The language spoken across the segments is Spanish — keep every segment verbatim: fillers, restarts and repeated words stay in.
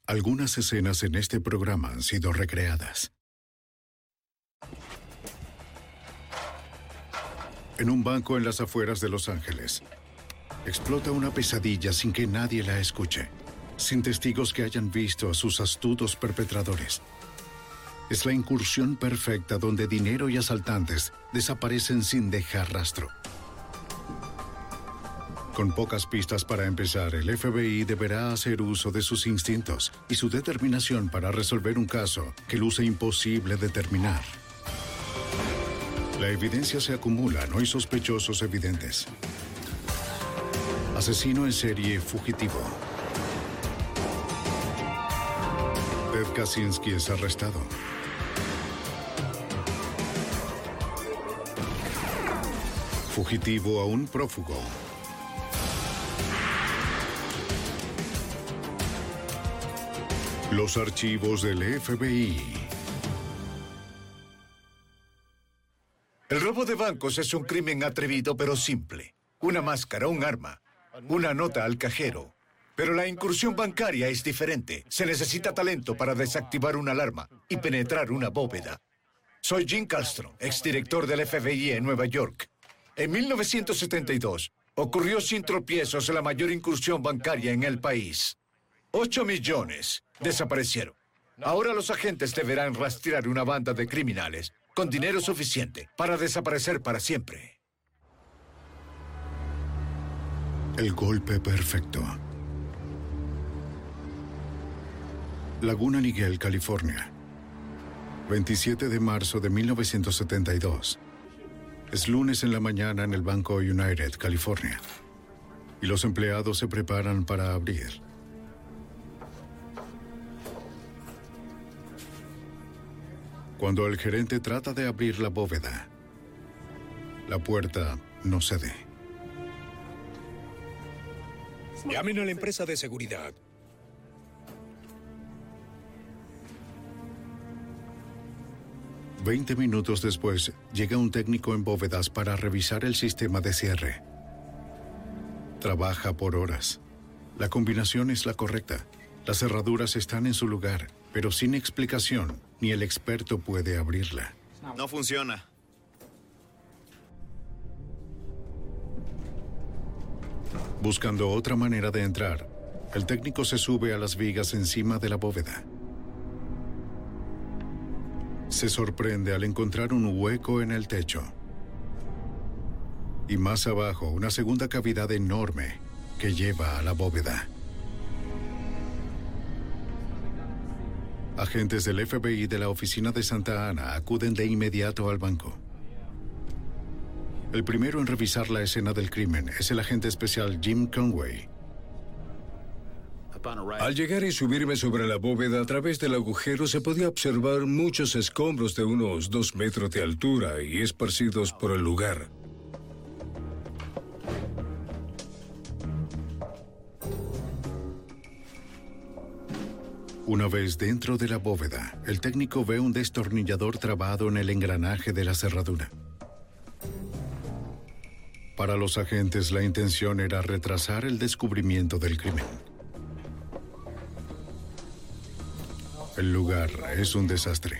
Algunas escenas en este programa han sido recreadas. En un banco en las afueras de Los Ángeles, explota una pesadilla sin que nadie la escuche, sin testigos que hayan visto a sus astutos perpetradores. Es la incursión perfecta donde dinero y asaltantes desaparecen sin dejar rastro. Con pocas pistas para empezar, el F B I deberá hacer uso de sus instintos y su determinación para resolver un caso que luce imposible determinar. La evidencia se acumula, no hay sospechosos evidentes. Asesino en serie fugitivo. Ted Kaczynski es arrestado. Fugitivo aún prófugo. Los archivos del F B I. El robo de bancos es un crimen atrevido pero simple. Una máscara, un arma, una nota al cajero. Pero la incursión bancaria es diferente. Se necesita talento para desactivar una alarma y penetrar una bóveda. Soy Jim Kallstrom, exdirector del F B I en Nueva York. En mil novecientos setenta y dos ocurrió sin tropiezos la mayor incursión bancaria en el país. Ocho millones desaparecieron. Ahora los agentes deberán rastrear una banda de criminales con dinero suficiente para desaparecer para siempre. El golpe perfecto. Laguna Niguel, California. veintisiete de marzo de mil novecientos setenta y dos. Es lunes en la mañana en el Banco United, California. Y los empleados se preparan para abrir. Cuando el gerente trata de abrir la bóveda, la puerta no cede. Llamen a la empresa de seguridad. Veinte minutos después, llega un técnico en bóvedas para revisar el sistema de cierre. Trabaja por horas. La combinación es la correcta. Las cerraduras están en su lugar, pero sin explicación, ni el experto puede abrirla. No funciona. Buscando otra manera de entrar, el técnico se sube a las vigas encima de la bóveda. Se sorprende al encontrar un hueco en el techo. Y más abajo, una segunda cavidad enorme que lleva a la bóveda. Agentes del F B I de la oficina de Santa Ana acuden de inmediato al banco. El primero en revisar la escena del crimen es el agente especial Jim Conway. Al llegar y subirme sobre la bóveda a través del agujero se podía observar muchos escombros de unos dos metros de altura y esparcidos por el lugar. Una vez dentro de la bóveda, el técnico ve un destornillador trabado en el engranaje de la cerradura. Para los agentes, la intención era retrasar el descubrimiento del crimen. El lugar es un desastre.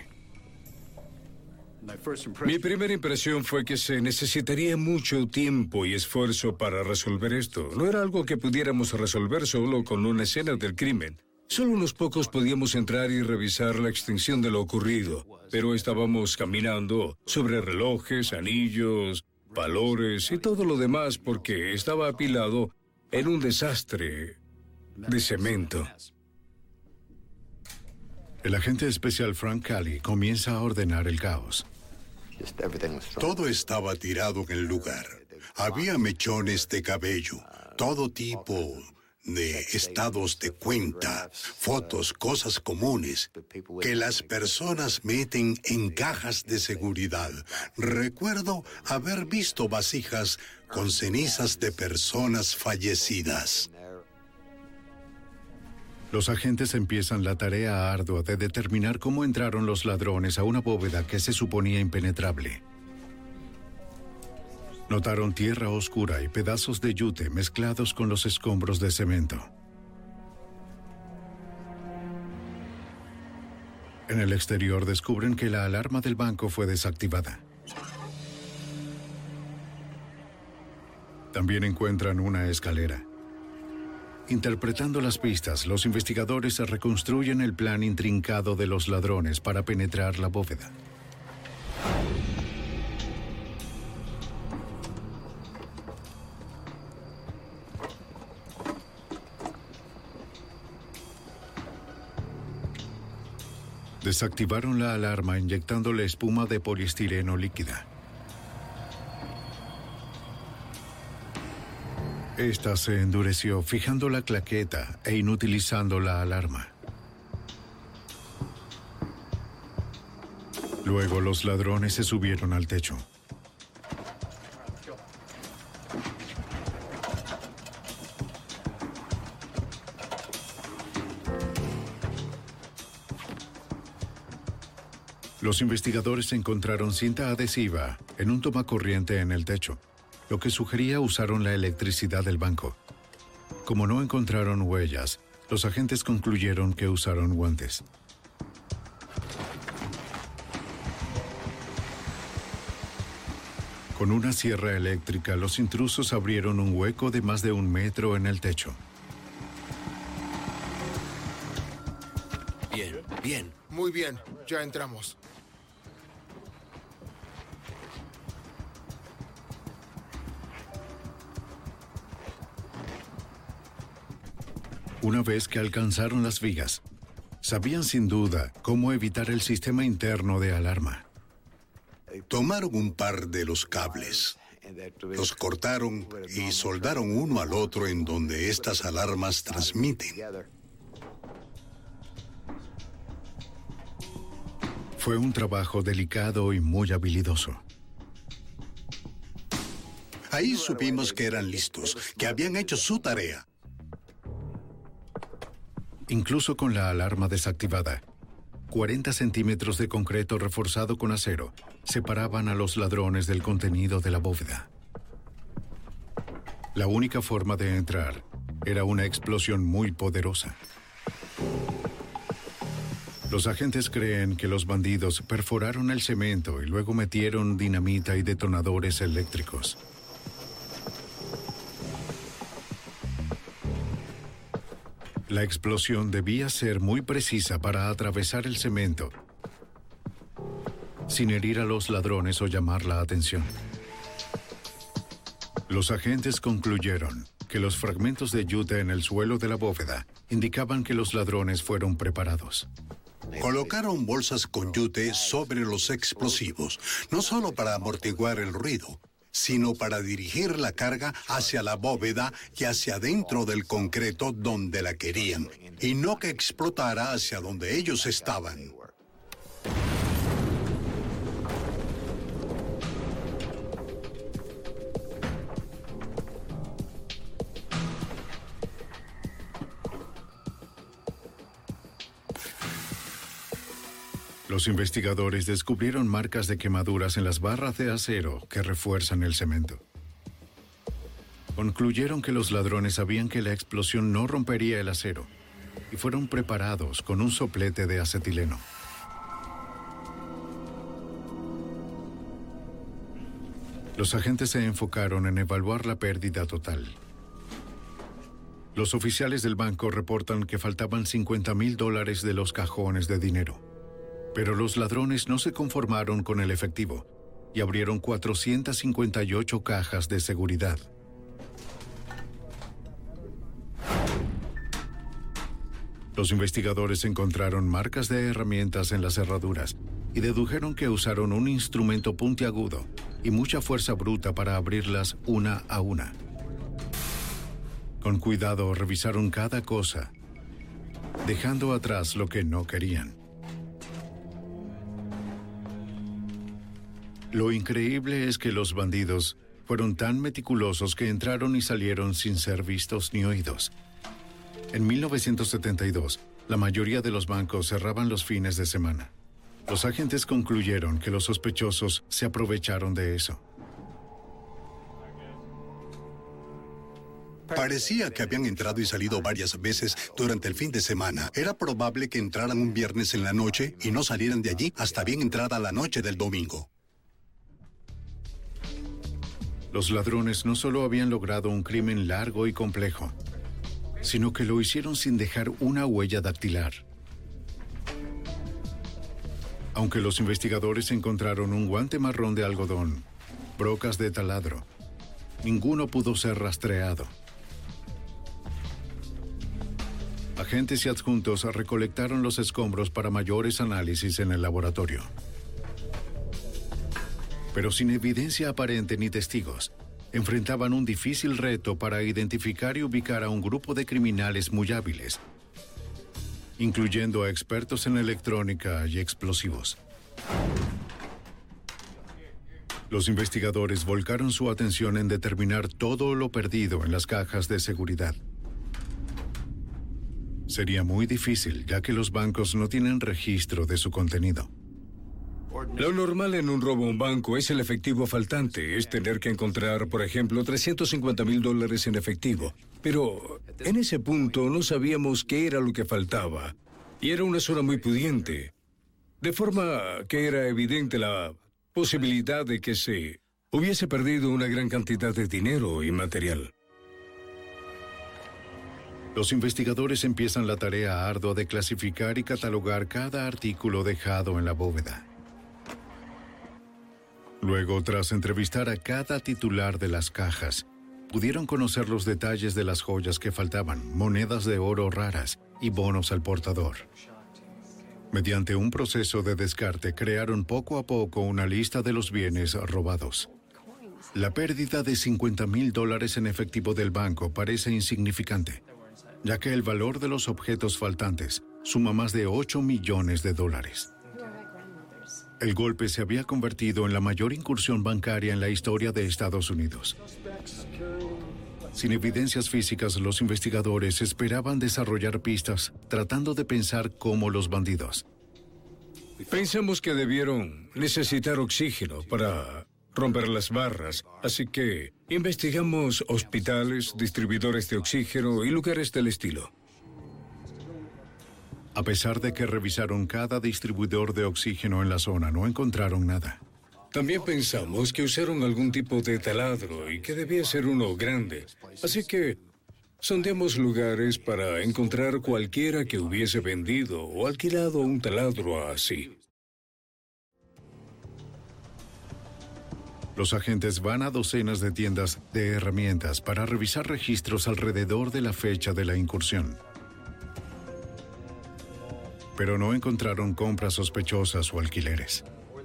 Mi primera impresión fue que se necesitaría mucho tiempo y esfuerzo para resolver esto. No era algo que pudiéramos resolver solo con una escena del crimen. Solo unos pocos podíamos entrar y revisar la extensión de lo ocurrido, pero estábamos caminando sobre relojes, anillos, valores y todo lo demás porque estaba apilado en un desastre de cemento. El agente especial Frank Cali comienza a ordenar el caos. Todo estaba tirado en el lugar. Había mechones de cabello, todo tipo de estados de cuenta, fotos, cosas comunes que las personas meten en cajas de seguridad. Recuerdo haber visto vasijas con cenizas de personas fallecidas. Los agentes empiezan la tarea ardua de determinar cómo entraron los ladrones a una bóveda que se suponía impenetrable. Notaron tierra oscura y pedazos de yute mezclados con los escombros de cemento. En el exterior descubren que la alarma del banco fue desactivada. También encuentran una escalera. Interpretando las pistas, los investigadores reconstruyen el plan intrincado de los ladrones para penetrar la bóveda. Desactivaron la alarma inyectándole espuma de poliestireno líquida. Esta se endureció fijando la claqueta e inutilizando la alarma. Luego los ladrones se subieron al techo. Los investigadores encontraron cinta adhesiva en un tomacorriente en el techo, lo que sugería usaron la electricidad del banco. Como no encontraron huellas, los agentes concluyeron que usaron guantes. Con una sierra eléctrica, los intrusos abrieron un hueco de más de un metro en el techo. Bien, bien. Muy bien, ya entramos. Una vez que alcanzaron las vigas, sabían sin duda cómo evitar el sistema interno de alarma. Tomaron un par de los cables, los cortaron y soldaron uno al otro en donde estas alarmas transmiten. Fue un trabajo delicado y muy habilidoso. Ahí supimos que eran listos, que habían hecho su tarea. Incluso con la alarma desactivada, cuarenta centímetros de concreto reforzado con acero separaban a los ladrones del contenido de la bóveda. La única forma de entrar era una explosión muy poderosa. Los agentes creen que los bandidos perforaron el cemento y luego metieron dinamita y detonadores eléctricos. La explosión debía ser muy precisa para atravesar el cemento, sin herir a los ladrones o llamar la atención. Los agentes concluyeron que los fragmentos de yute en el suelo de la bóveda indicaban que los ladrones fueron preparados. Colocaron bolsas con yute sobre los explosivos, no solo para amortiguar el ruido, sino para dirigir la carga hacia la bóveda y hacia adentro del concreto donde la querían, y no que explotara hacia donde ellos estaban. Los investigadores descubrieron marcas de quemaduras en las barras de acero que refuerzan el cemento. Concluyeron que los ladrones sabían que la explosión no rompería el acero y fueron preparados con un soplete de acetileno. Los agentes se enfocaron en evaluar la pérdida total. Los oficiales del banco reportan que faltaban cincuenta mil dólares de los cajones de dinero. Pero los ladrones no se conformaron con el efectivo y abrieron cuatrocientas cincuenta y ocho cajas de seguridad. Los investigadores encontraron marcas de herramientas en las cerraduras y dedujeron que usaron un instrumento puntiagudo y mucha fuerza bruta para abrirlas una a una. Con cuidado revisaron cada cosa, dejando atrás lo que no querían. Lo increíble es que los bandidos fueron tan meticulosos que entraron y salieron sin ser vistos ni oídos. En mil novecientos setenta y dos, la mayoría de los bancos cerraban los fines de semana. Los agentes concluyeron que los sospechosos se aprovecharon de eso. Parecía que habían entrado y salido varias veces durante el fin de semana. Era probable que entraran un viernes en la noche y no salieran de allí hasta bien entrada la noche del domingo. Los ladrones no solo habían logrado un crimen largo y complejo, sino que lo hicieron sin dejar una huella dactilar. Aunque los investigadores encontraron un guante marrón de algodón, brocas de taladro, ninguno pudo ser rastreado. Agentes y adjuntos recolectaron los escombros para mayores análisis en el laboratorio. Pero sin evidencia aparente ni testigos, enfrentaban un difícil reto para identificar y ubicar a un grupo de criminales muy hábiles, incluyendo a expertos en electrónica y explosivos. Los investigadores volcaron su atención en determinar todo lo perdido en las cajas de seguridad. Sería muy difícil, ya que los bancos no tienen registro de su contenido. Lo normal en un robo a un banco es el efectivo faltante, es tener que encontrar, por ejemplo, trescientos cincuenta mil dólares en efectivo. Pero en ese punto no sabíamos qué era lo que faltaba, y era una zona muy pudiente, de forma que era evidente la posibilidad de que se hubiese perdido una gran cantidad de dinero y material. Los investigadores empiezan la tarea ardua de clasificar y catalogar cada artículo dejado en la bóveda. Luego, tras entrevistar a cada titular de las cajas, pudieron conocer los detalles de las joyas que faltaban, monedas de oro raras y bonos al portador. Mediante un proceso de descarte, crearon poco a poco una lista de los bienes robados. La pérdida de cincuenta mil dólares en efectivo del banco parece insignificante, ya que el valor de los objetos faltantes suma más de ocho millones de dólares. El golpe se había convertido en la mayor incursión bancaria en la historia de Estados Unidos. Sin evidencias físicas, los investigadores esperaban desarrollar pistas, tratando de pensar como los bandidos. Pensamos que debieron necesitar oxígeno para romper las barras, así que investigamos hospitales, distribuidores de oxígeno y lugares del estilo. A pesar de que revisaron cada distribuidor de oxígeno en la zona, no encontraron nada. También pensamos que usaron algún tipo de taladro y que debía ser uno grande, así que sondeamos lugares para encontrar cualquiera que hubiese vendido o alquilado un taladro así. Los agentes van a docenas de tiendas de herramientas para revisar registros alrededor de la fecha de la incursión. Pero no encontraron compras sospechosas o alquileres.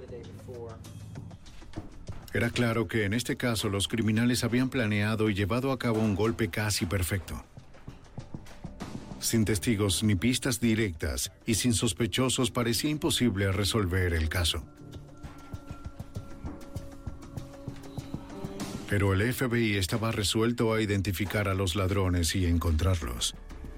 Era claro que en este caso los criminales habían planeado y llevado a cabo un golpe casi perfecto. Sin testigos ni pistas directas y sin sospechosos, parecía imposible resolver el caso. Pero el F B I estaba resuelto a identificar a los ladrones y encontrarlos.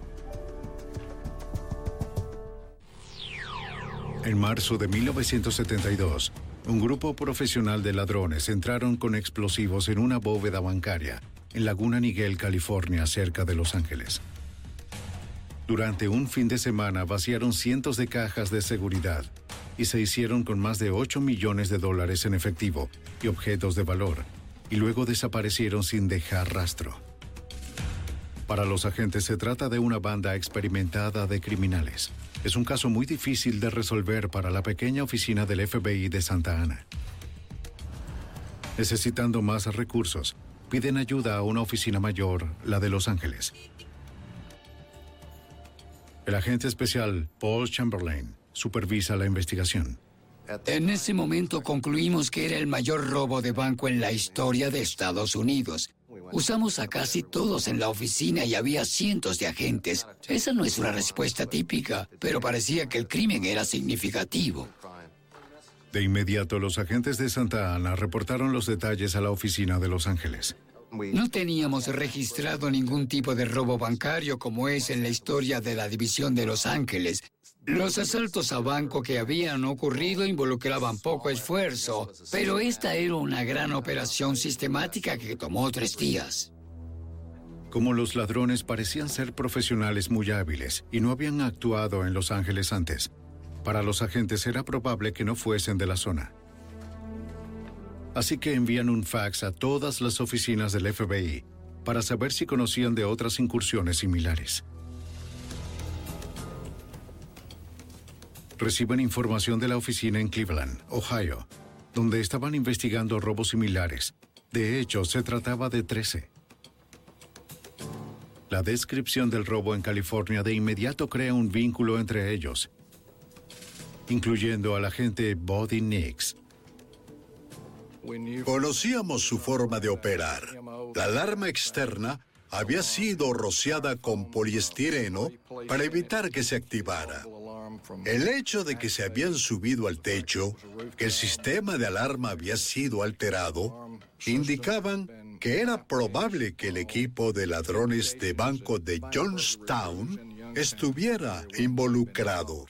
En marzo de mil novecientos setenta y dos, un grupo profesional de ladrones entraron con explosivos en una bóveda bancaria en Laguna Niguel, California, cerca de Los Ángeles. Durante un fin de semana vaciaron cientos de cajas de seguridad y se hicieron con más de ocho millones de dólares en efectivo y objetos de valor, y luego desaparecieron sin dejar rastro. Para los agentes se trata de una banda experimentada de criminales. Es un caso muy difícil de resolver para la pequeña oficina del F B I de Santa Ana. Necesitando más recursos, piden ayuda a una oficina mayor, la de Los Ángeles. El agente especial Paul Chamberlain supervisa la investigación. En ese momento concluimos que era el mayor robo de banco en la historia de Estados Unidos. Usamos a casi todos en la oficina y había cientos de agentes. Esa no es una respuesta típica, pero parecía que el crimen era significativo. De inmediato, los agentes de Santa Ana reportaron los detalles a la oficina de Los Ángeles. No teníamos registrado ningún tipo de robo bancario como es en la historia de la división de Los Ángeles. Los asaltos a banco que habían ocurrido involucraban poco esfuerzo, pero esta era una gran operación sistemática que tomó tres días. Como los ladrones parecían ser profesionales muy hábiles y no habían actuado en Los Ángeles antes, para los agentes era probable que no fuesen de la zona. Así que envían un fax a todas las oficinas del F B I para saber si conocían de otras incursiones similares. Reciben información de la oficina en Cleveland, Ohio, donde estaban investigando robos similares. De hecho, se trataba de trece. La descripción del robo en California de inmediato crea un vínculo entre ellos, incluyendo al agente Buddy Nix. Conocíamos su forma de operar. La alarma externa había sido rociada con poliestireno para evitar que se activara. El hecho de que se habían subido al techo, que el sistema de alarma había sido alterado, indicaban que era probable que el equipo de ladrones de banco de Johnstown estuviera involucrado.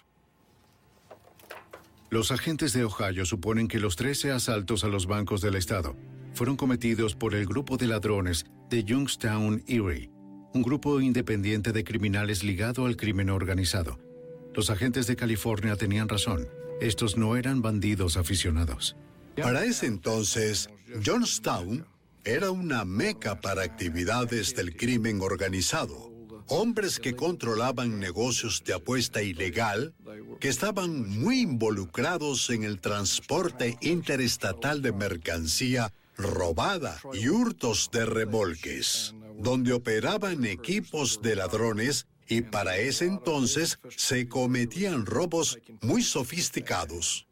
Los agentes de Ohio suponen que los trece asaltos a los bancos del estado fueron cometidos por el grupo de ladrones de Youngstown Erie, un grupo independiente de criminales ligado al crimen organizado. Los agentes de California tenían razón. Estos no eran bandidos aficionados. Para ese entonces, Johnstown era una meca para actividades del crimen organizado. Hombres que controlaban negocios de apuesta ilegal, que estaban muy involucrados en el transporte interestatal de mercancía robada y hurtos de remolques, donde operaban equipos de ladrones y para ese entonces se cometían robos muy sofisticados.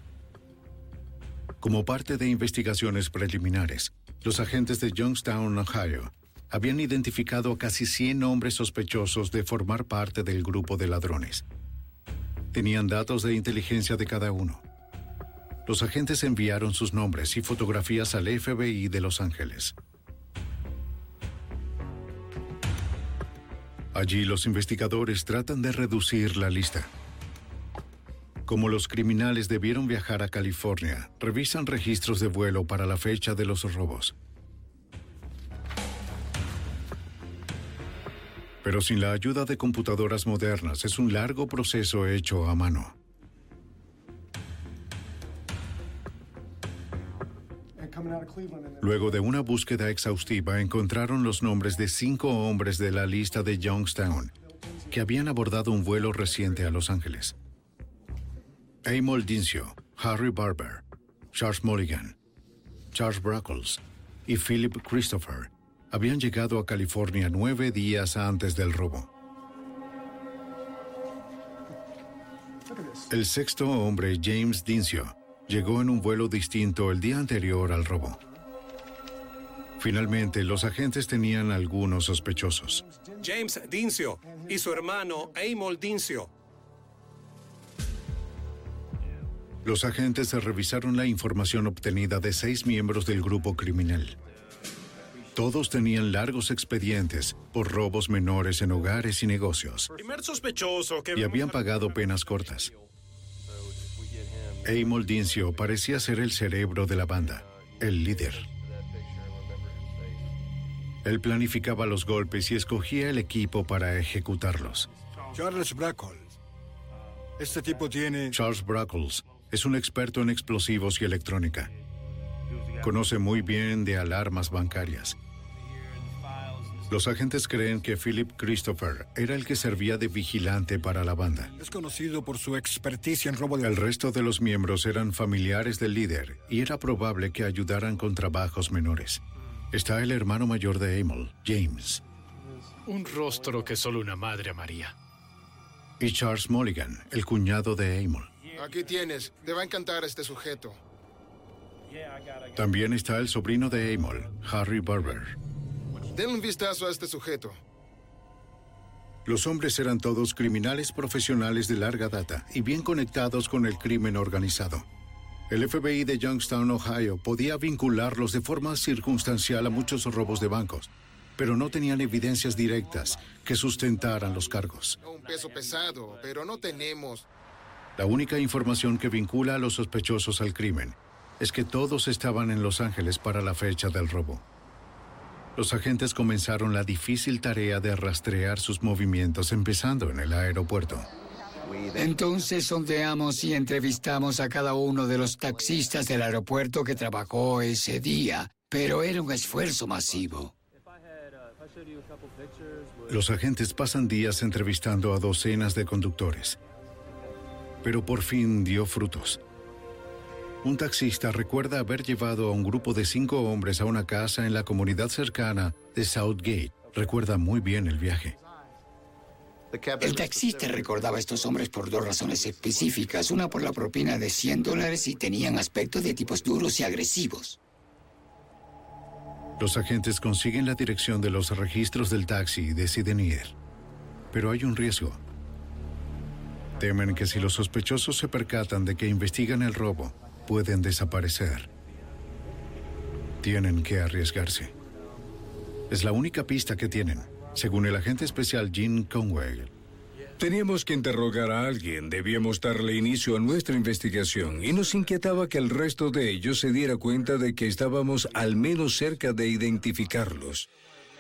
Como parte de investigaciones preliminares, los agentes de Youngstown, Ohio, habían identificado a casi cien hombres sospechosos de formar parte del grupo de ladrones. Tenían datos de inteligencia de cada uno. Los agentes enviaron sus nombres y fotografías al F B I de Los Ángeles. Allí los investigadores tratan de reducir la lista. Como los criminales debieron viajar a California, revisan registros de vuelo para la fecha de los robos. Pero sin la ayuda de computadoras modernas, es un largo proceso hecho a mano. Luego de una búsqueda exhaustiva, encontraron los nombres de cinco hombres de la lista de Youngstown que habían abordado un vuelo reciente a Los Ángeles. Emil Dincio, Harry Barber, Charles Mulligan, Charles Brackles y Philip Christopher habían llegado a California nueve días antes del robo. El sexto hombre, James Dincio, llegó en un vuelo distinto el día anterior al robo. Finalmente, los agentes tenían algunos sospechosos. James Dincio y su hermano Emil Dincio. Los agentes revisaron la información obtenida de seis miembros del grupo criminal. Todos tenían largos expedientes por robos menores en hogares y negocios. Primer sospechoso que y habían pagado penas cortas. Emil Dincio parecía ser el cerebro de la banda, el líder. Él planificaba los golpes y escogía el equipo para ejecutarlos. Charles Brackles. Este tipo tiene... Charles Brackles es un experto en explosivos y electrónica. Conoce muy bien de alarmas bancarias. Los agentes creen que Philip Christopher era el que servía de vigilante para la banda. Es conocido por su experticia en robo de... El resto de los miembros eran familiares del líder y era probable que ayudaran con trabajos menores. Está el hermano mayor de Emil, James. Un rostro que solo una madre amaría. Y Charles Mulligan, el cuñado de Emil. Aquí tienes. Te va a encantar este sujeto. También está el sobrino de Emil, Harry Barber. Den un vistazo a este sujeto. Los hombres eran todos criminales profesionales de larga data y bien conectados con el crimen organizado. El F B I de Youngstown, Ohio, podía vincularlos de forma circunstancial a muchos robos de bancos, pero no tenían evidencias directas que sustentaran los cargos. Un peso pesado, pero no tenemos. La única información que vincula a los sospechosos al crimen es que todos estaban en Los Ángeles para la fecha del robo. Los agentes comenzaron la difícil tarea de rastrear sus movimientos, empezando en el aeropuerto. Entonces sondeamos y entrevistamos a cada uno de los taxistas del aeropuerto que trabajó ese día, pero era un esfuerzo masivo. Los agentes pasan días entrevistando a docenas de conductores, pero por fin dio frutos. Un taxista recuerda haber llevado a un grupo de cinco hombres a una casa en la comunidad cercana de Southgate. Recuerda muy bien el viaje. El taxista recordaba a estos hombres por dos razones específicas. Una por la propina de cien dólares y tenían aspecto de tipos duros y agresivos. Los agentes consiguen la dirección de los registros del taxi y deciden ir. Pero hay un riesgo. Temen que si los sospechosos se percatan de que investigan el robo, pueden desaparecer. Tienen que arriesgarse. Es la única pista que tienen, según el agente especial Gene Conway. Teníamos que interrogar a alguien, debíamos darle inicio a nuestra investigación y nos inquietaba que el resto de ellos se diera cuenta de que estábamos al menos cerca de identificarlos.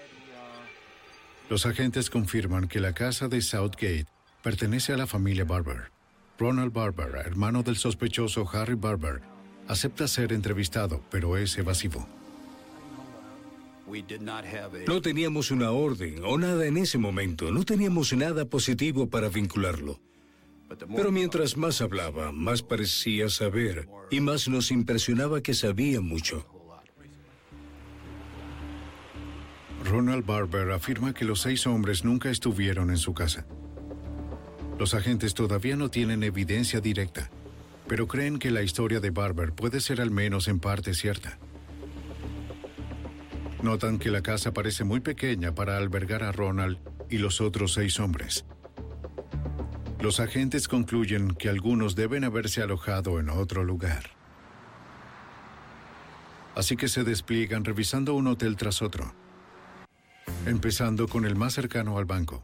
Los agentes confirman que la casa de Southgate pertenece a la familia Barber. Ronald Barber, hermano del sospechoso Harry Barber, acepta ser entrevistado, pero es evasivo. No teníamos una orden o nada en ese momento, no teníamos nada positivo para vincularlo. Pero mientras más hablaba, más parecía saber y más nos impresionaba que sabía mucho. Ronald Barber afirma que los seis hombres nunca estuvieron en su casa. Los agentes todavía no tienen evidencia directa, pero creen que la historia de Barber puede ser al menos en parte cierta. Notan que la casa parece muy pequeña para albergar a Ronald y los otros seis hombres. Los agentes concluyen que algunos deben haberse alojado en otro lugar. Así que se despliegan revisando un hotel tras otro, empezando con el más cercano al banco.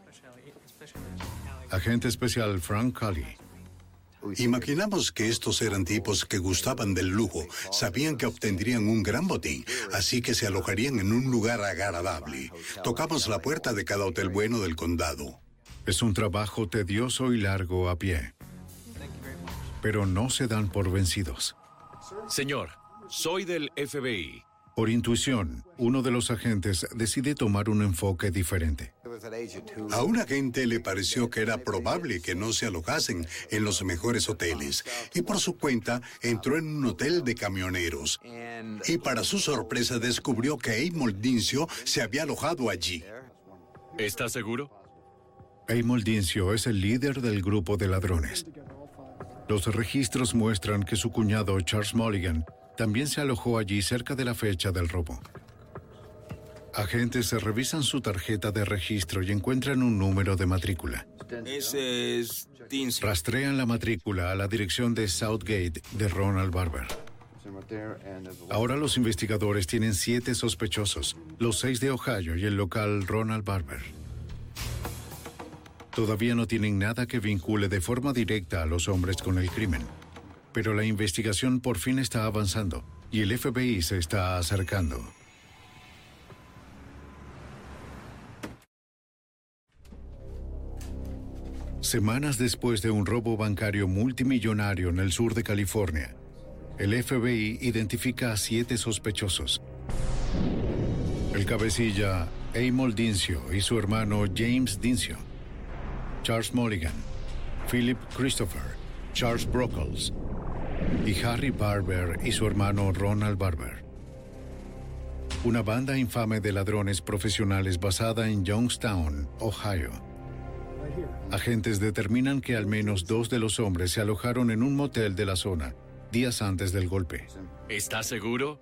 Agente especial Frank Cully. Imaginamos que estos eran tipos que gustaban del lujo, sabían que obtendrían un gran botín, así que se alojarían en un lugar agradable. Tocamos la puerta de cada hotel bueno del condado. Es un trabajo tedioso y largo a pie, pero no se dan por vencidos. Señor, soy del F B I. Por intuición, uno de los agentes decide tomar un enfoque diferente. A un agente le pareció que era probable que no se alojasen en los mejores hoteles, y por su cuenta entró en un hotel de camioneros. Y para su sorpresa descubrió que Amol Dincio se había alojado allí. ¿Está seguro? Amol Dincio es el líder del grupo de ladrones. Los registros muestran que su cuñado Charles Mulligan también se alojó allí cerca de la fecha del robo. Agentes revisan su tarjeta de registro y encuentran un número de matrícula. Ese es Dincio. Rastrean la matrícula a la dirección de Southgate de Ronald Barber. Ahora los investigadores tienen siete sospechosos, los seis de Ohio y el local Ronald Barber. Todavía no tienen nada que vincule de forma directa a los hombres con el crimen. Pero la investigación por fin está avanzando y el F B I se está acercando. Semanas después de un robo bancario multimillonario en el sur de California, el F B I identifica a siete sospechosos. El cabecilla Amol Dincio y su hermano James Dincio, Charles Mulligan, Philip Christopher, Charles Brockles y Harry Barber y su hermano Ronald Barber. Una banda infame de ladrones profesionales basada en Youngstown, Ohio. Agentes determinan que al menos dos de los hombres se alojaron en un motel de la zona días antes del golpe. ¿Está seguro?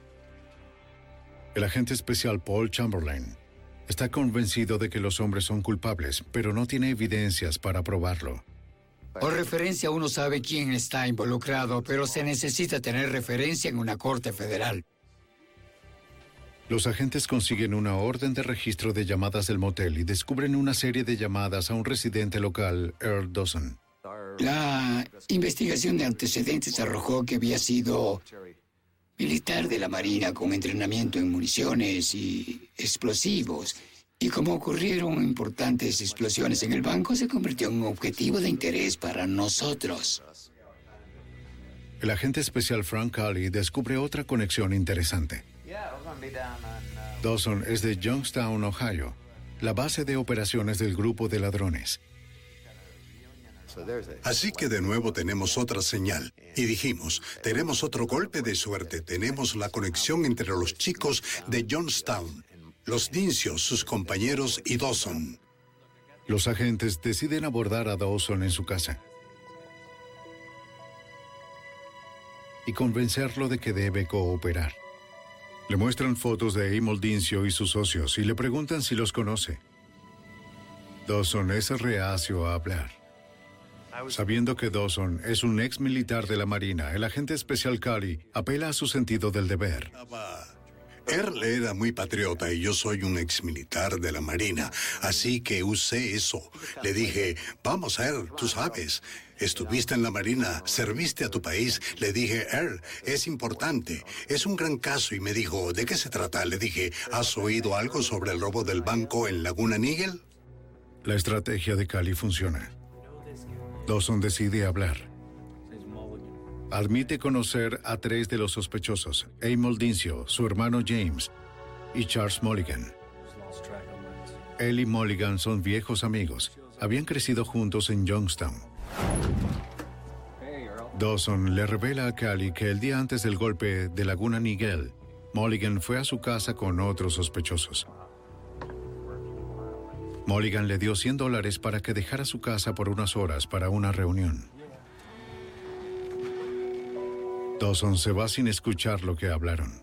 El agente especial Paul Chamberlain está convencido de que los hombres son culpables, pero no tiene evidencias para probarlo. Por referencia uno sabe quién está involucrado, pero se necesita tener referencia en una corte federal. Los agentes consiguen una orden de registro de llamadas del motel y descubren una serie de llamadas a un residente local, Earl Dawson. La investigación de antecedentes arrojó que había sido militar de la Marina con entrenamiento en municiones y explosivos. Y como ocurrieron importantes explosiones en el banco, se convirtió en un objetivo de interés para nosotros. El agente especial Frank Cali descubre otra conexión interesante. Dawson es de Youngstown, Ohio, la base de operaciones del grupo de ladrones. Así que de nuevo tenemos otra señal. Y dijimos, tenemos otro golpe de suerte. Tenemos la conexión entre los chicos de Youngstown, los Dincios, sus compañeros y Dawson. Los agentes deciden abordar a Dawson en su casa y convencerlo de que debe cooperar. Le muestran fotos de Emil Dincio y sus socios y le preguntan si los conoce. Dawson es reacio a hablar. Sabiendo que Dawson es un ex militar de la Marina, el agente especial Cali apela a su sentido del deber. Earl era muy patriota y yo soy un ex militar de la Marina, así que usé eso. Le dije, vamos, Earl, tú sabes, estuviste en la Marina, serviste a tu país. Le dije, Earl, es importante, es un gran caso. Y me dijo, ¿de qué se trata? Le dije, ¿has oído algo sobre el robo del banco en Laguna Niguel? La estrategia de Cali funciona. Dawson decide hablar. Admite conocer a tres de los sospechosos, Emil Dincio, su hermano James y Charles Mulligan. Él y Mulligan son viejos amigos. Habían crecido juntos en Youngstown. Dawson le revela a Cali que el día antes del golpe de Laguna Niguel, Mulligan fue a su casa con otros sospechosos. Mulligan le dio cien dólares para que dejara su casa por unas horas para una reunión. Dawson se va sin escuchar lo que hablaron.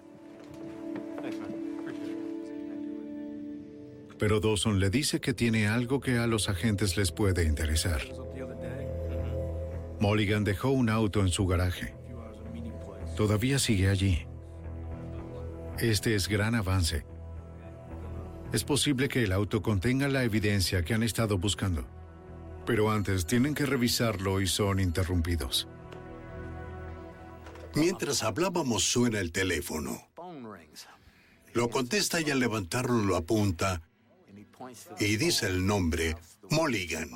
Pero Dawson le dice que tiene algo que a los agentes les puede interesar. Mulligan dejó un auto en su garaje. Todavía sigue allí. Este es gran avance. Es posible que el auto contenga la evidencia que han estado buscando. Pero antes tienen que revisarlo y son interrumpidos. Mientras hablábamos suena el teléfono. Lo contesta y al levantarlo lo apunta y dice el nombre, Mulligan.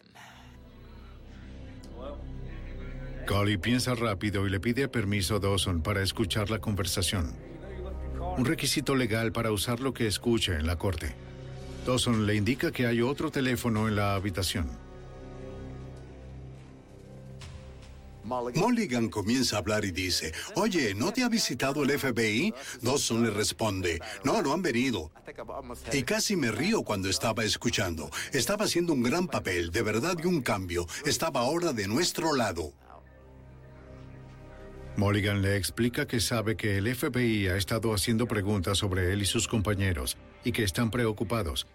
Cali piensa rápido y le pide permiso a Dawson para escuchar la conversación. Un requisito legal para usar lo que escuche en la corte. Dawson le indica que hay otro teléfono en la habitación. Mulligan comienza a hablar y dice, oye, ¿no te ha visitado el F B I? Dawson le responde, no, no han venido. Y casi me río cuando estaba escuchando. Estaba haciendo un gran papel, de verdad, y un cambio. Estaba ahora de nuestro lado. Mulligan le explica que sabe que el F B I ha estado haciendo preguntas sobre él y sus compañeros y que están preocupados.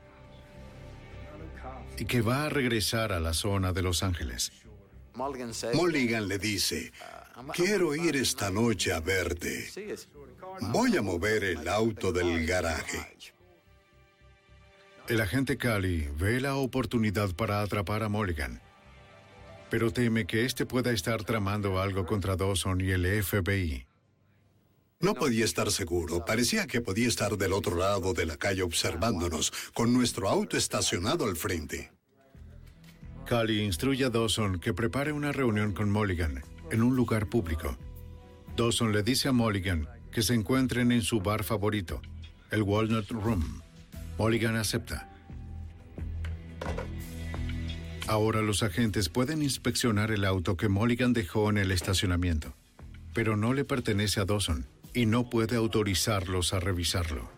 Y que va a regresar a la zona de Los Ángeles. Mulligan le dice, quiero ir esta noche a verte. Voy a mover el auto del garaje. El agente Cali ve la oportunidad para atrapar a Mulligan, pero teme que éste pueda estar tramando algo contra Dawson y el F B I. No podía estar seguro. Parecía que podía estar del otro lado de la calle observándonos, con nuestro auto estacionado al frente. Cali instruye a Dawson que prepare una reunión con Mulligan en un lugar público. Dawson le dice a Mulligan que se encuentren en su bar favorito, el Walnut Room. Mulligan acepta. Ahora los agentes pueden inspeccionar el auto que Mulligan dejó en el estacionamiento, pero no le pertenece a Dawson y no puede autorizarlos a revisarlo.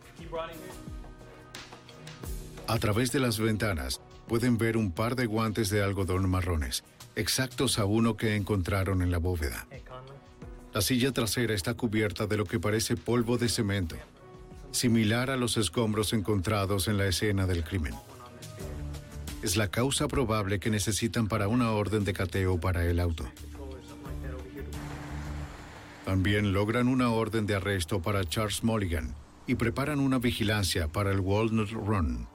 A través de las ventanas pueden ver un par de guantes de algodón marrones, exactos a uno que encontraron en la bóveda. La silla trasera está cubierta de lo que parece polvo de cemento, similar a los escombros encontrados en la escena del crimen. Es la causa probable que necesitan para una orden de cateo para el auto. También logran una orden de arresto para Charles Mulligan y preparan una vigilancia para el Walnut Run.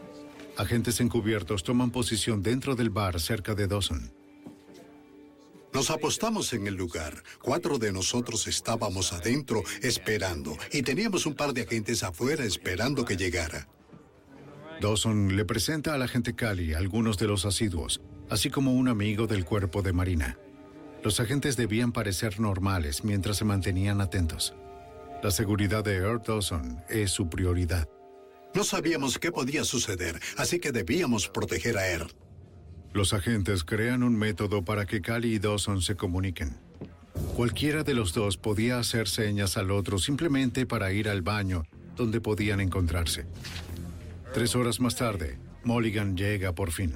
Agentes encubiertos toman posición dentro del bar cerca de Dawson. Nos apostamos en el lugar. Cuatro de nosotros estábamos adentro esperando y teníamos un par de agentes afuera esperando que llegara. Dawson le presenta al agente Cali a algunos de los asiduos, así como un amigo del cuerpo de marina. Los agentes debían parecer normales mientras se mantenían atentos. La seguridad de Earl Dawson es su prioridad. No sabíamos qué podía suceder, así que debíamos proteger a Earl. Los agentes crean un método para que Cali y Dawson se comuniquen. Cualquiera de los dos podía hacer señas al otro simplemente para ir al baño donde podían encontrarse. Tres horas más tarde, Mulligan llega por fin.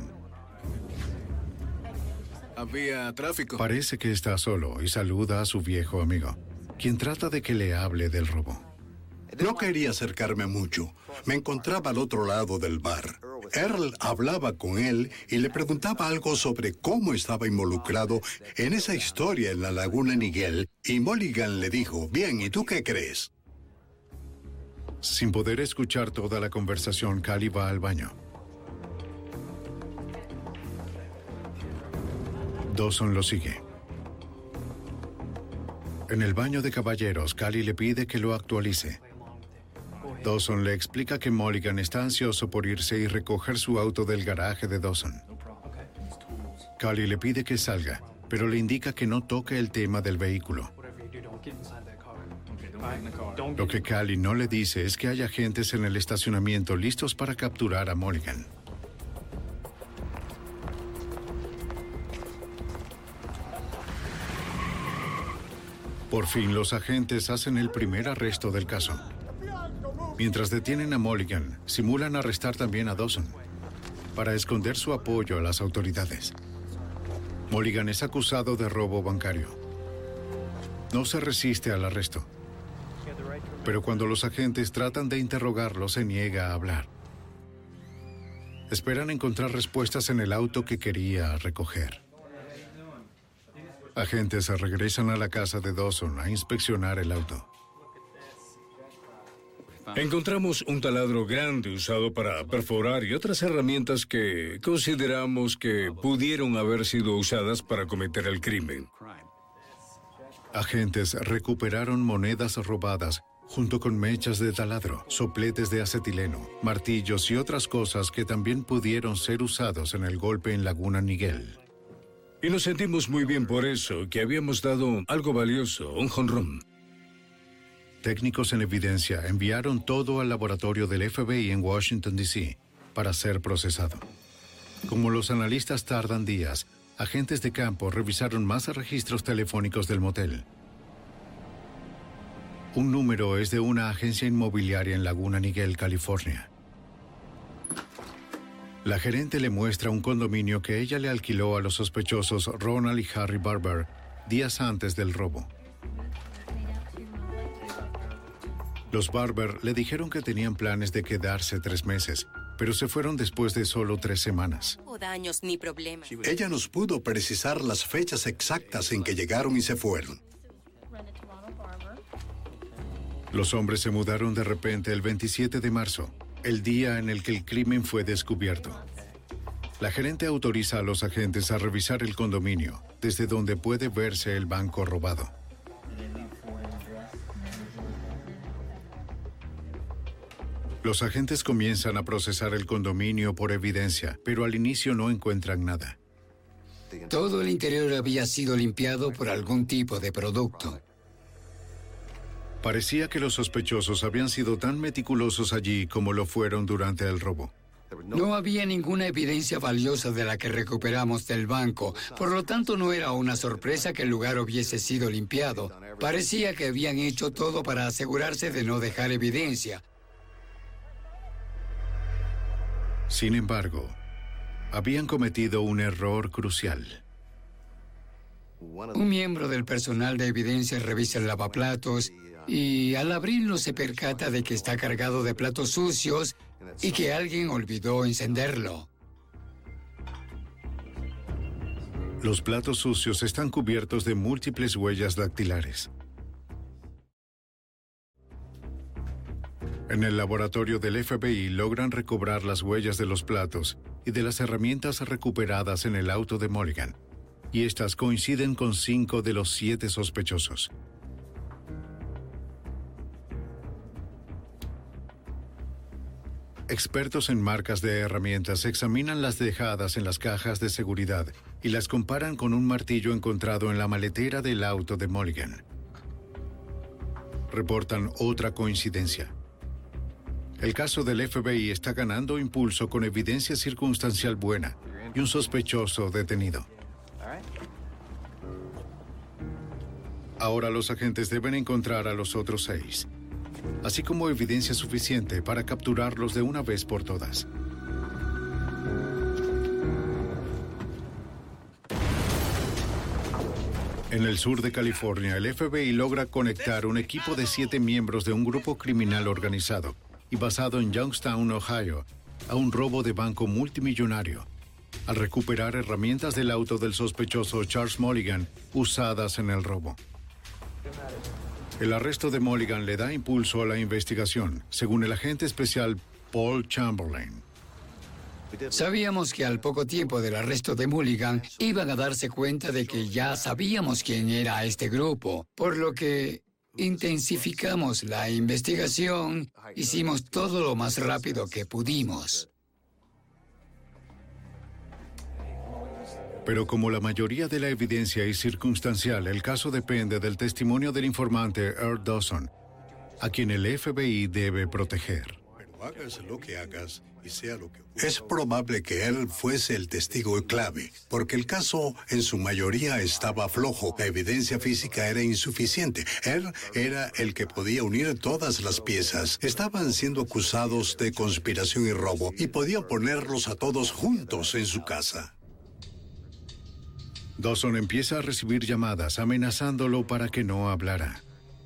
Había tráfico. Parece que está solo y saluda a su viejo amigo, quien trata de que le hable del robo. No quería acercarme mucho. Me encontraba al otro lado del bar. Earl hablaba con él y le preguntaba algo sobre cómo estaba involucrado en esa historia en la laguna Niguel, y Mulligan le dijo, bien, ¿y tú qué crees? Sin poder escuchar toda la conversación, Cali va al baño. Dawson lo sigue. En el baño de caballeros, Cali le pide que lo actualice. Dawson le explica que Mulligan está ansioso por irse y recoger su auto del garaje de Dawson. Cali le pide que salga, pero le indica que no toque el tema del vehículo. Lo que Cali no le dice es que hay agentes en el estacionamiento listos para capturar a Mulligan. Por fin, los agentes hacen el primer arresto del caso. Mientras detienen a Mulligan, simulan arrestar también a Dawson para esconder su apoyo a las autoridades. Mulligan es acusado de robo bancario. No se resiste al arresto, pero cuando los agentes tratan de interrogarlo, se niega a hablar. Esperan encontrar respuestas en el auto que quería recoger. Agentes regresan a la casa de Dawson a inspeccionar el auto. Encontramos un taladro grande usado para perforar y otras herramientas que consideramos que pudieron haber sido usadas para cometer el crimen. Agentes recuperaron monedas robadas junto con mechas de taladro, sopletes de acetileno, martillos y otras cosas que también pudieron ser usados en el golpe en Laguna Niguel. Y nos sentimos muy bien por eso, que habíamos dado algo valioso, un jonrón. Técnicos en evidencia enviaron todo al laboratorio del F B I en Washington, D C para ser procesado. Como los analistas tardan días, agentes de campo revisaron más registros telefónicos del motel. Un número es de una agencia inmobiliaria en Laguna Niguel, California. La gerente le muestra un condominio que ella le alquiló a los sospechosos Ronald y Harry Barber días antes del robo. Los Barber le dijeron que tenían planes de quedarse tres meses, pero se fueron después de solo tres semanas. No daños ni problemas. Ella nos pudo precisar las fechas exactas en que llegaron y se fueron. Los hombres se mudaron de repente el veintisiete de marzo, el día en el que el crimen fue descubierto. La gerente autoriza a los agentes a revisar el condominio, desde donde puede verse el banco robado. Los agentes comienzan a procesar el condominio por evidencia, pero al inicio no encuentran nada. Todo el interior había sido limpiado por algún tipo de producto. Parecía que los sospechosos habían sido tan meticulosos allí como lo fueron durante el robo. No había ninguna evidencia valiosa de la que recuperamos del banco, por lo tanto no era una sorpresa que el lugar hubiese sido limpiado. Parecía que habían hecho todo para asegurarse de no dejar evidencia. Sin embargo, habían cometido un error crucial. Un miembro del personal de evidencia revisa el lavaplatos y al abrirlo se percata de que está cargado de platos sucios y que alguien olvidó encenderlo. Los platos sucios están cubiertos de múltiples huellas dactilares. En el laboratorio del F B I logran recobrar las huellas de los platos y de las herramientas recuperadas en el auto de Mulligan, y estas coinciden con cinco de los siete sospechosos. Expertos en marcas de herramientas examinan las dejadas en las cajas de seguridad y las comparan con un martillo encontrado en la maletera del auto de Mulligan. Reportan otra coincidencia. El caso del F B I está ganando impulso con evidencia circunstancial buena y un sospechoso detenido. Ahora los agentes deben encontrar a los otros seis, así como evidencia suficiente para capturarlos de una vez por todas. En el sur de California, el F B I logra conectar un equipo de siete miembros de un grupo criminal organizado y basado en Youngstown, Ohio, a un robo de banco multimillonario, al recuperar herramientas del auto del sospechoso Charles Mulligan usadas en el robo. El arresto de Mulligan le da impulso a la investigación, según el agente especial Paul Chamberlain. Sabíamos que al poco tiempo del arresto de Mulligan iban a darse cuenta de que ya sabíamos quién era este grupo, por lo que intensificamos la investigación, hicimos todo lo más rápido que pudimos. Pero como la mayoría de la evidencia es circunstancial, el caso depende del testimonio del informante Earl Dawson, a quien el F B I debe proteger. Pero hagas lo que hagas y sea lo que ocurra, es probable que él fuese el testigo clave, porque el caso en su mayoría estaba flojo. La evidencia física era insuficiente. Él era el que podía unir todas las piezas. Estaban siendo acusados de conspiración y robo y podía ponerlos a todos juntos en su casa. Dawson empieza a recibir llamadas amenazándolo para que no hablara.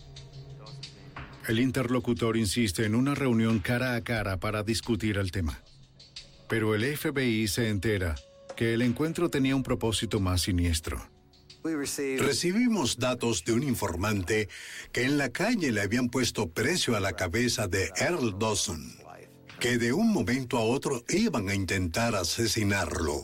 El interlocutor insiste en una reunión cara a cara para discutir el tema. Pero el F B I se entera que el encuentro tenía un propósito más siniestro. Recibimos datos de un informante que en la calle le habían puesto precio a la cabeza de Earl Dawson, que de un momento a otro iban a intentar asesinarlo.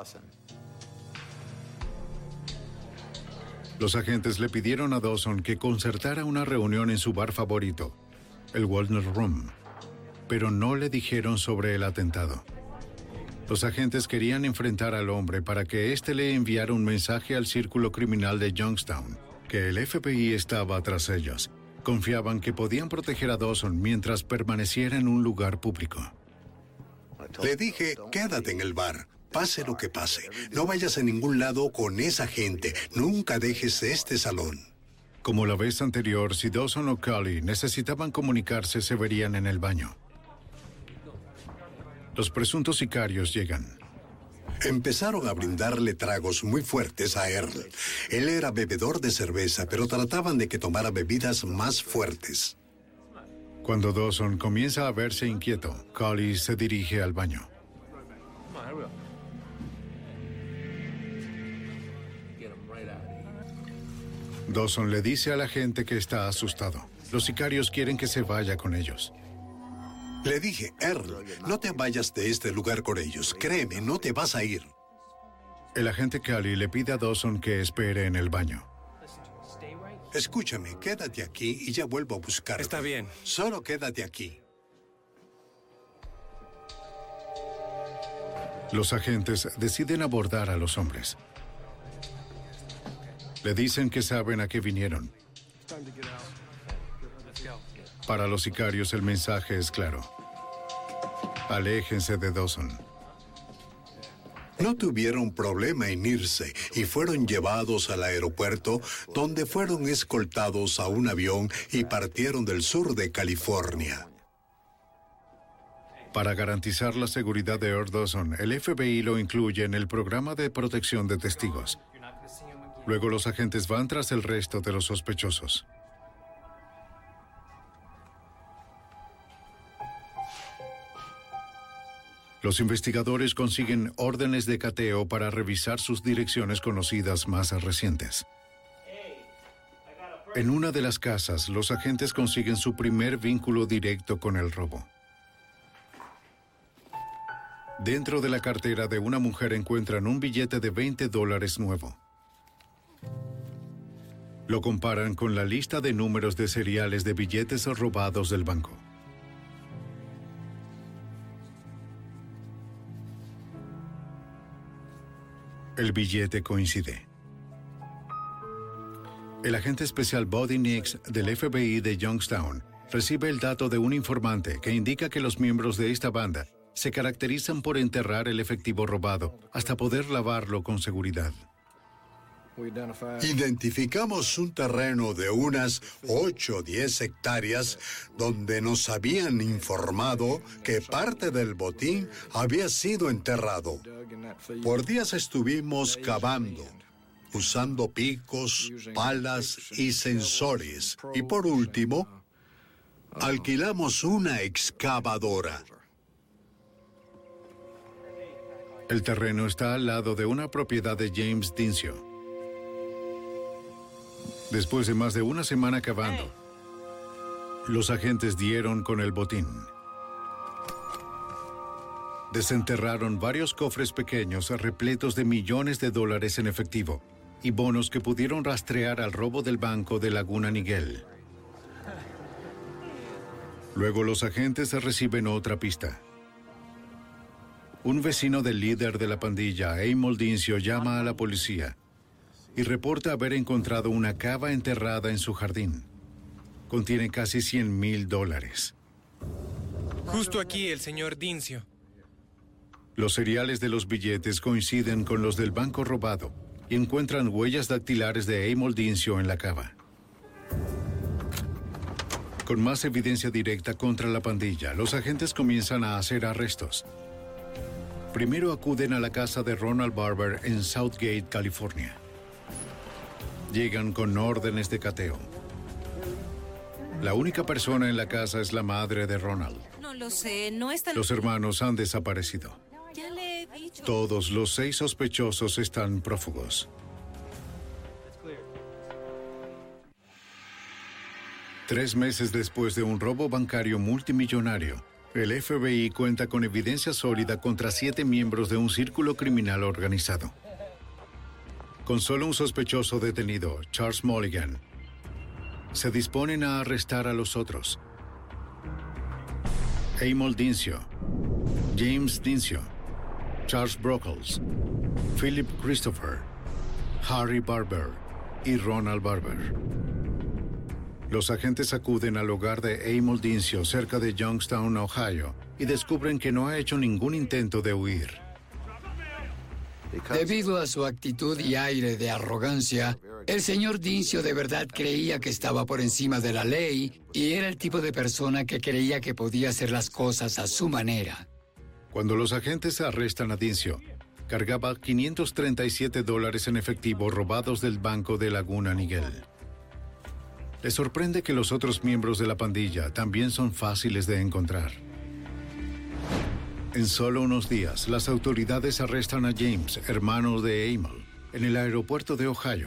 Los agentes le pidieron a Dawson que concertara una reunión en su bar favorito, el Walnut Room, pero no le dijeron sobre el atentado. Los agentes querían enfrentar al hombre para que éste le enviara un mensaje al círculo criminal de Youngstown, que el F B I estaba tras ellos. Confiaban que podían proteger a Dawson mientras permaneciera en un lugar público. Le dije, quédate en el bar. Pase lo que pase, no vayas a ningún lado con esa gente. Nunca dejes este salón. Como la vez anterior, si Dawson o Cully necesitaban comunicarse, se verían en el baño. Los presuntos sicarios llegan. Empezaron a brindarle tragos muy fuertes a Earl. Él era bebedor de cerveza, pero trataban de que tomara bebidas más fuertes. Cuando Dawson comienza a verse inquieto, Cully se dirige al baño. Dawson le dice a la gente que está asustado. Los sicarios quieren que se vaya con ellos. Le dije, Earl, no te vayas de este lugar con ellos. Créeme, no te vas a ir. El agente Cully le pide a Dawson que espere en el baño. Escúchame, quédate aquí y ya vuelvo a buscarte. Está bien. Solo quédate aquí. Los agentes deciden abordar a los hombres. Le dicen que saben a qué vinieron. Para los sicarios el mensaje es claro. Aléjense de Dawson. No tuvieron problema en irse y fueron llevados al aeropuerto, donde fueron escoltados a un avión y partieron del sur de California. Para garantizar la seguridad de Earl Dawson, el F B I lo incluye en el programa de protección de testigos. Luego los agentes van tras el resto de los sospechosos. Los investigadores consiguen órdenes de cateo para revisar sus direcciones conocidas más recientes. En una de las casas, los agentes consiguen su primer vínculo directo con el robo. Dentro de la cartera de una mujer encuentran un billete de veinte dólares nuevo. Lo comparan con la lista de números de seriales de billetes robados del banco. El billete coincide. El agente especial Buddy Nix del F B I de Youngstown recibe el dato de un informante que indica que los miembros de esta banda se caracterizan por enterrar el efectivo robado hasta poder lavarlo con seguridad. Identificamos un terreno de unas ocho o diez hectáreas donde nos habían informado que parte del botín había sido enterrado. Por días estuvimos cavando, usando picos, palas y sensores. Y por último, alquilamos una excavadora. El terreno está al lado de una propiedad de James Dincio. Después de más de una semana cavando, los agentes dieron con el botín. Desenterraron varios cofres pequeños repletos de millones de dólares en efectivo y bonos que pudieron rastrear al robo del banco de Laguna Niguel. Luego los agentes reciben otra pista. Un vecino del líder de la pandilla, Amol Dincio, llama a la policía y reporta haber encontrado una cava enterrada en su jardín. Contiene casi cien mil dólares. Justo aquí el señor Dincio. Los seriales de los billetes coinciden con los del banco robado y encuentran huellas dactilares de Amol Dincio en la cava. Con más evidencia directa contra la pandilla, los agentes comienzan a hacer arrestos. Primero acuden a la casa de Ronald Barber en Southgate, California. Llegan con órdenes de cateo. La única persona en la casa es la madre de Ronald. No lo sé, no está... Los hermanos han desaparecido. Ya le he dicho. Todos los seis sospechosos están prófugos. Tres meses después de un robo bancario multimillonario, el F B I cuenta con evidencia sólida contra siete miembros de un círculo criminal organizado. Con solo un sospechoso detenido, Charles Mulligan, se disponen a arrestar a los otros. Amol Dincio, James Dincio, Charles Brockles, Philip Christopher, Harry Barber y Ronald Barber. Los agentes acuden al hogar de Amol Dincio cerca de Youngstown, Ohio, y descubren que no ha hecho ningún intento de huir. Debido a su actitud y aire de arrogancia, el señor Dincio de verdad creía que estaba por encima de la ley y era el tipo de persona que creía que podía hacer las cosas a su manera. Cuando los agentes arrestan a Dincio, cargaba quinientos treinta y siete dólares en efectivo robados del banco de Laguna Niguel. Les sorprende que los otros miembros de la pandilla también son fáciles de encontrar. En solo unos días, las autoridades arrestan a James, hermano de Amol, en el aeropuerto de Ohio.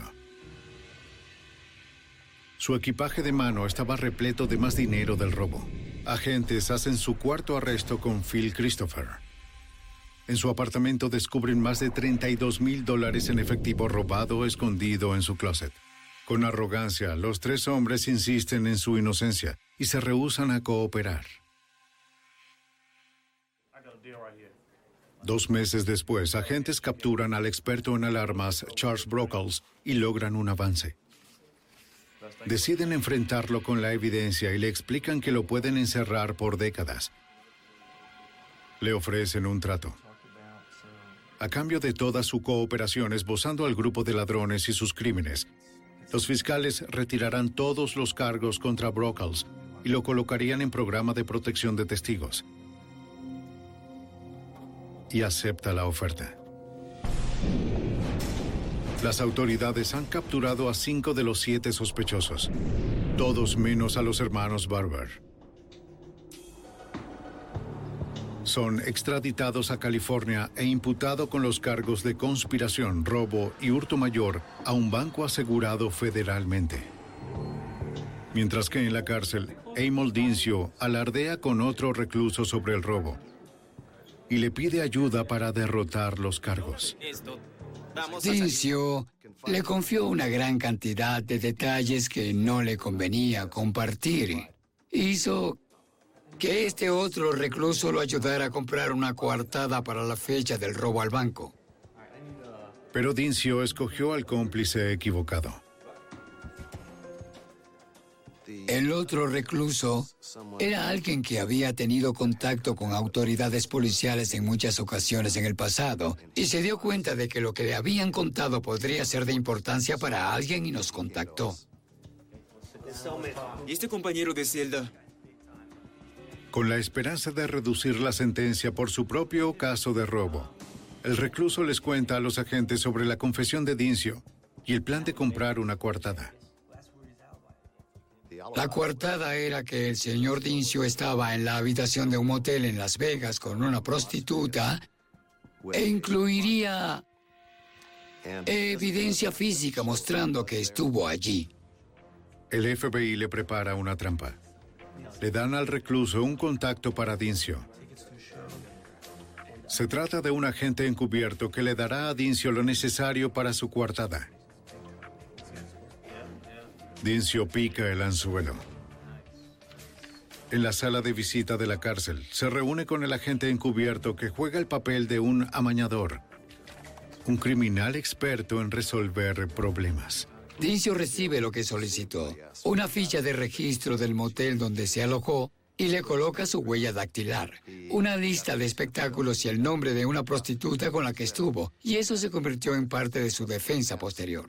Su equipaje de mano estaba repleto de más dinero del robo. Agentes hacen su cuarto arresto con Phil Christopher. En su apartamento descubren más de treinta y dos mil dólares en efectivo robado escondido en su closet. Con arrogancia, los tres hombres insisten en su inocencia y se rehúsan a cooperar. Dos meses después, agentes capturan al experto en alarmas Charles Brockles y logran un avance. Deciden enfrentarlo con la evidencia y le explican que lo pueden encerrar por décadas. Le ofrecen un trato. A cambio de toda su cooperación esbozando al grupo de ladrones y sus crímenes, los fiscales retirarán todos los cargos contra Brockles y lo colocarían en programa de protección de testigos. Y acepta la oferta. Las autoridades han capturado a cinco de los siete sospechosos, todos menos a los hermanos Barber. Son extraditados a California e imputados con los cargos de conspiración, robo y hurto mayor a un banco asegurado federalmente. Mientras que en la cárcel, Amol Dincio alardea con otro recluso sobre el robo y le pide ayuda para derrotar los cargos. Dincio le confió una gran cantidad de detalles que no le convenía compartir. Hizo que este otro recluso lo ayudara a comprar una coartada para la fecha del robo al banco. Pero Dincio escogió al cómplice equivocado. El otro recluso era alguien que había tenido contacto con autoridades policiales en muchas ocasiones en el pasado y se dio cuenta de que lo que le habían contado podría ser de importancia para alguien y nos contactó. ¿Y este compañero de celda? Con la esperanza de reducir la sentencia por su propio caso de robo, el recluso les cuenta a los agentes sobre la confesión de Dincio y el plan de comprar una coartada. La coartada era que el señor Dincio estaba en la habitación de un motel en Las Vegas con una prostituta e incluiría evidencia física mostrando que estuvo allí. El F B I le prepara una trampa. Le dan al recluso un contacto para Dincio. Se trata de un agente encubierto que le dará a Dincio lo necesario para su coartada. Dincio pica el anzuelo. En la sala de visita de la cárcel, se reúne con el agente encubierto que juega el papel de un amañador, un criminal experto en resolver problemas. Dincio recibe lo que solicitó, una ficha de registro del motel donde se alojó y le coloca su huella dactilar, una lista de espectáculos y el nombre de una prostituta con la que estuvo, y eso se convirtió en parte de su defensa posterior.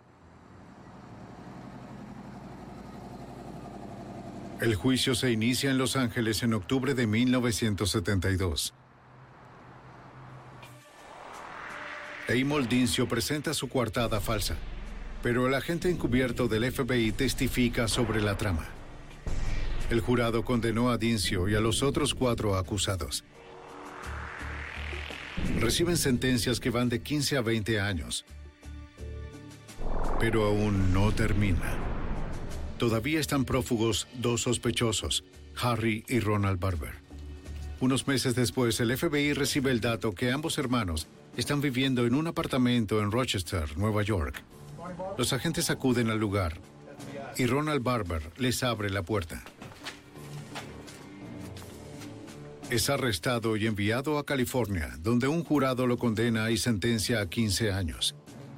El juicio se inicia en Los Ángeles en octubre de mil novecientos setenta y dos. Amol Dincio presenta su coartada falsa, pero el agente encubierto del F B I testifica sobre la trama. El jurado condenó a Dincio y a los otros cuatro acusados. Reciben sentencias que van de quince a veinte años. Pero aún no termina. Todavía están prófugos dos sospechosos, Harry y Ronald Barber. Unos meses después, el F B I recibe el dato que ambos hermanos están viviendo en un apartamento en Rochester, Nueva York. Los agentes acuden al lugar y Ronald Barber les abre la puerta. Es arrestado y enviado a California, donde un jurado lo condena y sentencia a quince años.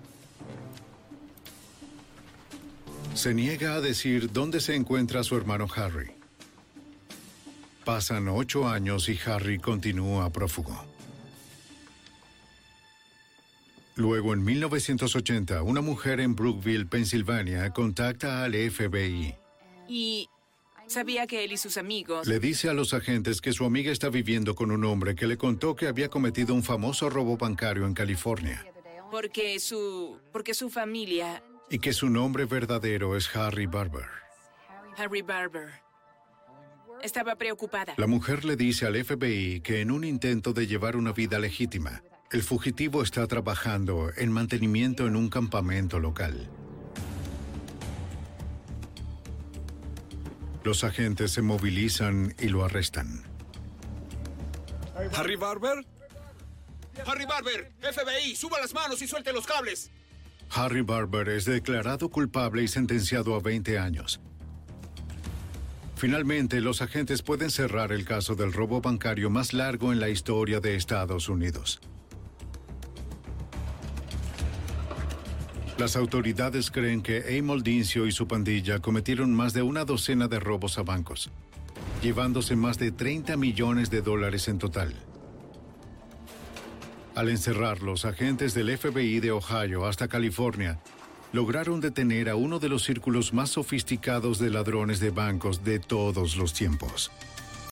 Se niega a decir dónde se encuentra su hermano Harry. Pasan ocho años y Harry continúa prófugo. Luego, en mil novecientos ochenta, una mujer en Brookville, Pensilvania, contacta al F B I. Y sabía que él y sus amigos... Le dice a los agentes que su amiga está viviendo con un hombre que le contó que había cometido un famoso robo bancario en California. Porque su... porque su familia... Y que su nombre verdadero es Harry Barber. Harry Barber. Estaba preocupada. La mujer le dice al F B I que en un intento de llevar una vida legítima, el fugitivo está trabajando en mantenimiento en un campamento local. Los agentes se movilizan y lo arrestan. ¿Harry Barber? ¡Harry Barber! ¡F B I! ¡Suba las manos y suelte los cables! Harry Barber es declarado culpable y sentenciado a veinte años. Finalmente, los agentes pueden cerrar el caso del robo bancario más largo en la historia de Estados Unidos. Las autoridades creen que Amol Dincio y su pandilla cometieron más de una docena de robos a bancos, llevándose más de treinta millones de dólares en total. Al encerrarlos, agentes del F B I de Ohio hasta California lograron detener a uno de los círculos más sofisticados de ladrones de bancos de todos los tiempos.